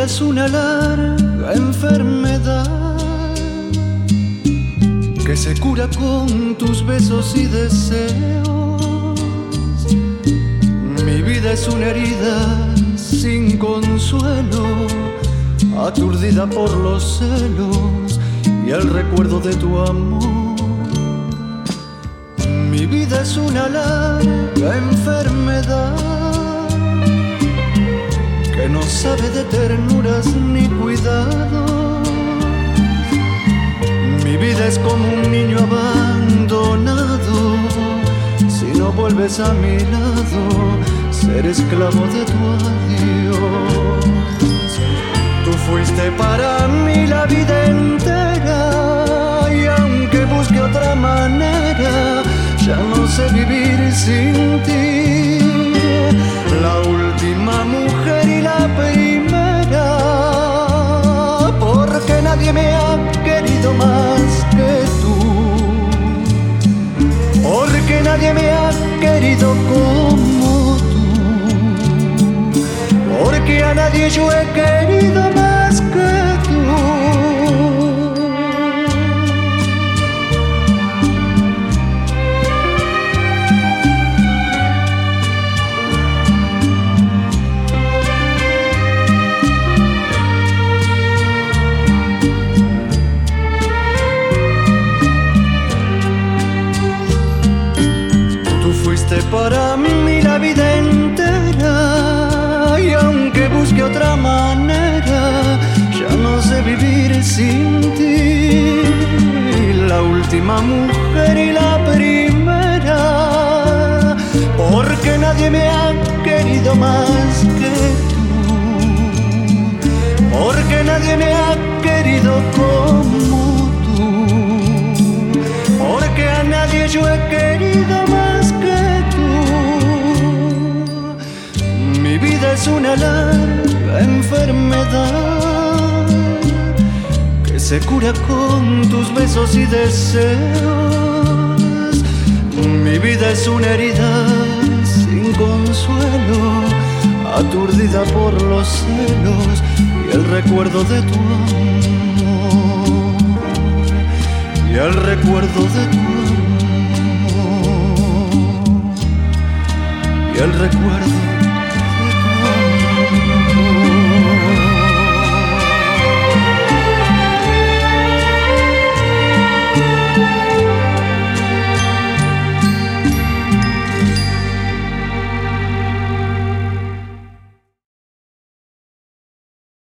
es una larga enfermedad que se cura con tus besos y deseos. Mi vida es una herida sin consuelo, aturdida por los celos y el recuerdo de tu amor. Mi vida es una larga enfermedad que no sabe de ternuras ni cuidados. Mi vida es como un niño abandonado, si no vuelves a mi lado, ser esclavo de tu adiós. Tú fuiste para mí la vida entera, y aunque busque otra manera, ya no sé vivir sin ti. La última mujer y la primera, porque nadie me ha querido más que tú, porque nadie me ha querido como tú, porque a nadie yo he querido más que tú. Para mí la vida entera, y aunque busque otra manera, ya no sé vivir sin ti. La última mujer y la primera, porque nadie me ha querido más que tú, porque nadie me ha querido como tú, porque a nadie yo he querido más que tú. Mi vida es una larga enfermedad que se cura con tus besos y deseos. Mi vida es una herida sin consuelo, aturdida por los celos y el recuerdo de tu amor, y el recuerdo de tu amor, y el recuerdo